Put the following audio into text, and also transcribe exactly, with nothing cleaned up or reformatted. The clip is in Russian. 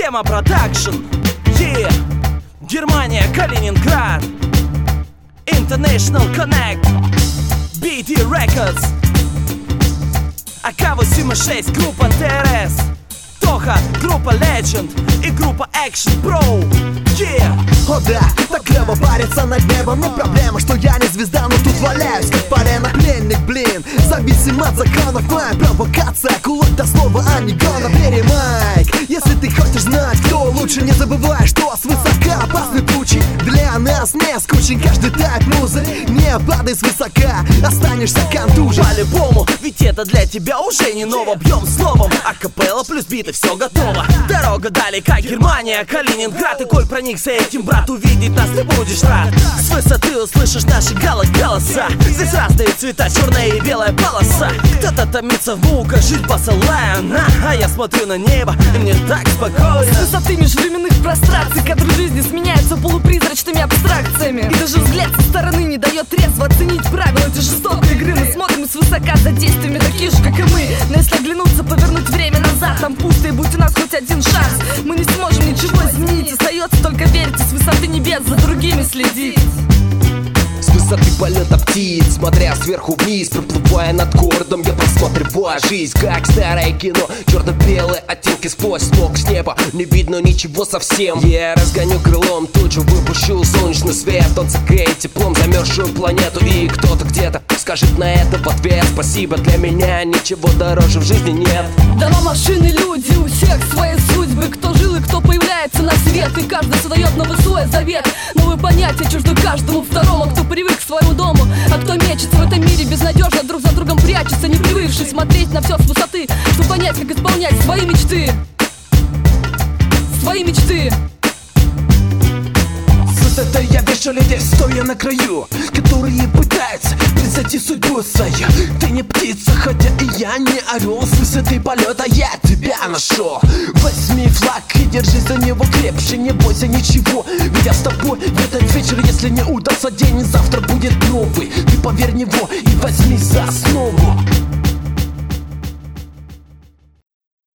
Система продакшн. Yeah. Германия, Калининград. International Connect. би ди Records. а ка восемь шесть, группа тэ эр эс. Тоха, группа Legend и группа Action Bro. Yeah. О да, так клево париться над небом. Не проблема, что я не звезда, но тут валяюсь как парена пленник, блин. Зависим от законов, моя провокация. Кулак до слова, а не гона. Перемайк, если ты хочешь знать, кто лучше, не забывай, что свысока опасный пучий. Для нас не скучен каждый тайп музы. Не падай свысока, останешься контужен. По-любому, ведь это для тебя уже не ново. Бьем словом, акапелла плюс биты, все готово. Дорога далека, Германия, Калининград. И коль проникся этим, брат, увидеть нас ты будешь рад. С высоты услышишь наши гала-голоса. Здесь разные цвета, черная и белая полоса. Кто-то томится в муках, жить посылая, а я смотрю на небо, и мне так спокойно. С высоты межвременных простраций кадры жизни сменяются полупризрачными абстракциями. И даже взгляд со стороны не дает трезво оценить правила этой жестокой игры. Мы смотрим свысока за действиями таких же, как и мы. Но если оглянуться, повернуть время назад, там пусто, и будь у нас хоть один шанс, мы не сможем ничего изменить. Остается только верить и с высоты небес за другими следить. С высоты полета птиц, смотря сверху вниз, проплывая над городом, я просматриваю жизнь, как старое кино. Черно-белые оттенки сквозь смог с неба, не видно ничего совсем. Я разгоню крылом, тут же выпущу солнечный свет. Он согреет теплом замерзшую планету, и кто-то где-то скажет на это в ответ спасибо. Для меня ничего дороже в жизни нет. Дома, машины, люди, у всех свои судьбы. Кто жил и кто появляется на свет, и каждый создает новый свой завет. Новые понятия чужды каждому второму. Кто привык к своему дому, а кто мечется в этом мире безнадежно, друг за другом прячется, не привыкший смотреть на все с высоты, чтобы понять, как исполнять свои мечты. Свои мечты. С высоты я вижу людей, стоя на краю, которые пытаются превзойти судьбу свою. Ты не птица, хотя и я не орел. С высоты полета я тебя нашел. Возьми флаг и держись за него крепче. Не бойся ничего, ведь я с тобой в этот вечер. Если не удастся день, завтра будет новый. Ты поверь в него и возьми за основу.